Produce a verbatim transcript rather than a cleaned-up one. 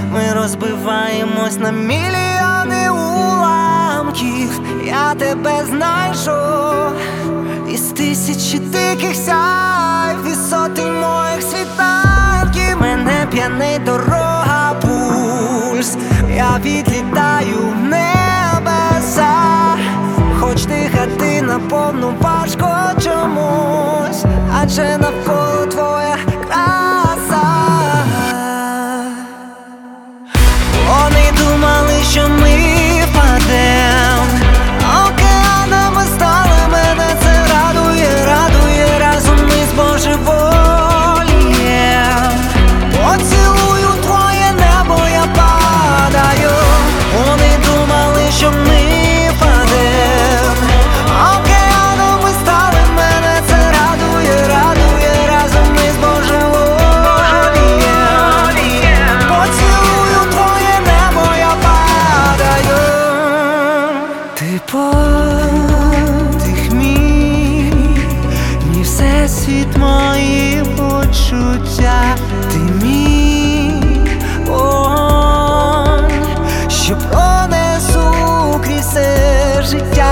Ми розбиваємось на мільйони уламків. Я тебе знайшов із тисячі диких сяйв, висоти моїх світанків. Мене п'янить дорога, пульс. Я відлітаю в небеса, хоч дихати наповну важко чомусь, адже навколо твоя краса. Вони думали, що ми впадем, океанами стали, мене це радує, радує, разом ми збожеволієм. Поцілую твоє небо, я падаю. Вони думали, що ми впадем, океанами стали, мене це радує, радує, разом ми збожеволієм. Поцілую твоє небо, я падаю. Ти подих мій, мій всесвіт, мої почуття. Ти мій вогонь, що пронесу крізь все життя.